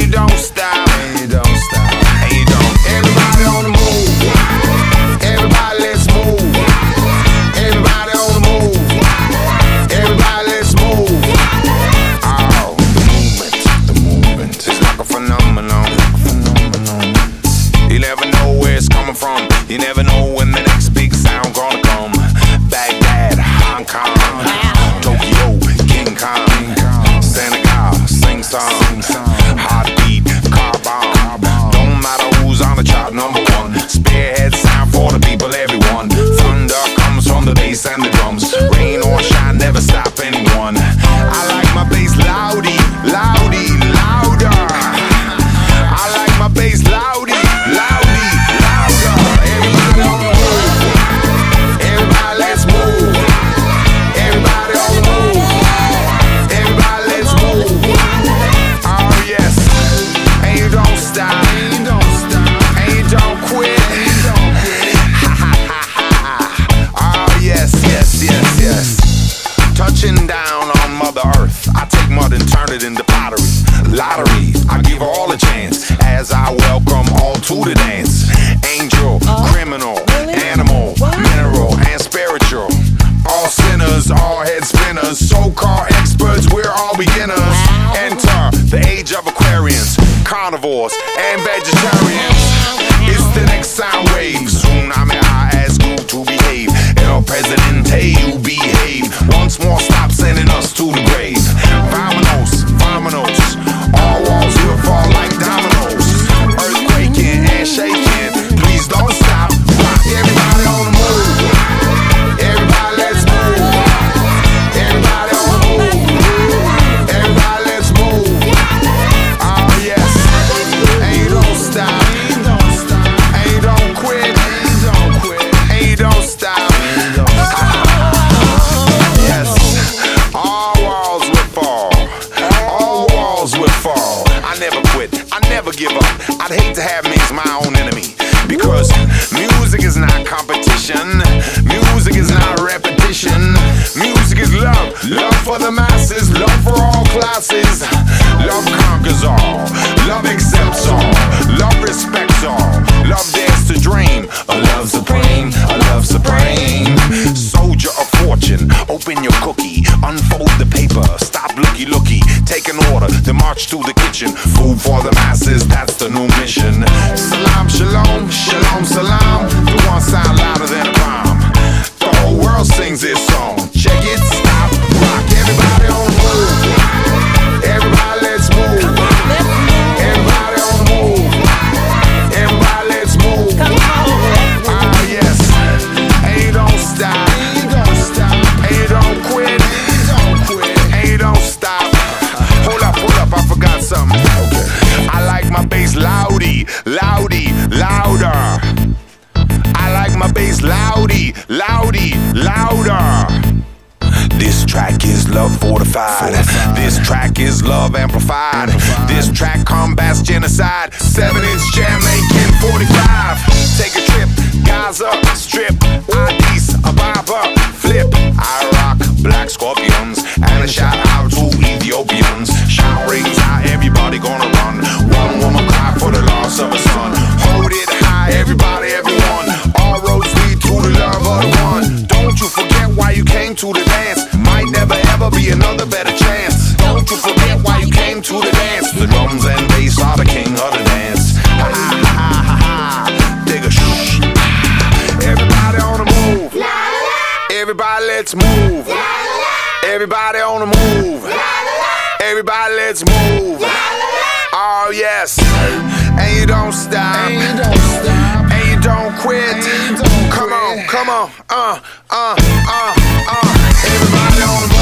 you don't stop. And you don't stop. And you don't. Everybody on the move. Everybody, let's move. Everybody on the move. Everybody, let's move. Oh, the movement is like a phenomenon. You never know where it's coming from. You never know when the next big sound gonna come. Baghdad, Hong Kong, Tokyo, King Kong, Senegal, sing song, heartbeat, car bomb. Don't matter who's on the chart, number one. Spearhead sound for the people, everyone. Thunder comes from the bass and the drums. Rain or shine, never stop anyone. I like my bass loudy, loudy, louder. I like my bass loudy, loudy, louder. Everybody on the move. Everybody, let's move. Everybody on the move. Everybody, let's move. Oh yes, and you don't stop. And you don't stop. And you don't quit. And you don't quit. Ha ha ha ha. Oh yes, yes, yes, yes. Touching down on Mother Earth, I take mud and turn it into pottery. Lottery, I give all a chance as I welcome all to the dance. Angel, criminal, animal, mineral, and spiritual. All sinners, all head spinners, so-called experts, we're all beginners. Enter the age of Aquarians, carnivores, and vegetarians. It's the next sound wave. Soon I may I ask you to behave. El Presidente, you behave. Once more, stop sending us to the grave. Vamonos, vamonos. All walls will fall like dominoes. Earthquaking and shaking. Please don't stop. Rock everybody on the move. Everybody, let's move. Everybody on the move. Everybody, let's move. Oh yes. And you don't stop. And you don't quit. And you don't stop. Yes. All walls will fall. All walls will fall. I never quit. I never give up. I'd hate to have me as my own enemy. Because music is not competition. Music is not repetition. Music is love. Love for the masses. Love for all classes. Love conquers all. Love accepts all. Love respects all. Love dares to dream. A love supreme. A love supreme. Soldier of fortune. Open your cookie. Unfold the paper. Stop looky. Take an order. Then march to the kitchen. Food for the masses. That's the new mission. Salam, shalom. Shalom, salam. The one sound louder than a bomb. The whole world sings this song. Check it, stop, rock. Everybody on the move. Everybody, let's move. Everybody on the move. Everybody, let's move. Ah yes. And you don't stop. And you don't quit. And you don't stop. Hold up, I forgot something. Okay. I like my bass loudy, loudy, louder. I like my bass loudy, loudy, louder. This track is love fortified. This track is love amplified. This track combats genocide. 7-inch jam making 45. Take a trip, Gaza, strip, Addis Ababa, flip. I rock black scorpions and a shout out to Ethiopians. Shout rings out, everybody gonna run. One woman cry for the loss of a son. Hold it high, everybody, everyone. All roads lead to the love of the one. Don't you forget why you came to the dance. Might never ever be another better chance. Don't you forget why you came to the dance. The drums and bass are the king of the dance. Ha ha ha ha ha. Dig a shh. Everybody on the move. Everybody, let's move. Everybody on the move. Everybody, let's move. Oh yes. And you don't stop. And you don't quit. Come on. Everybody on the move.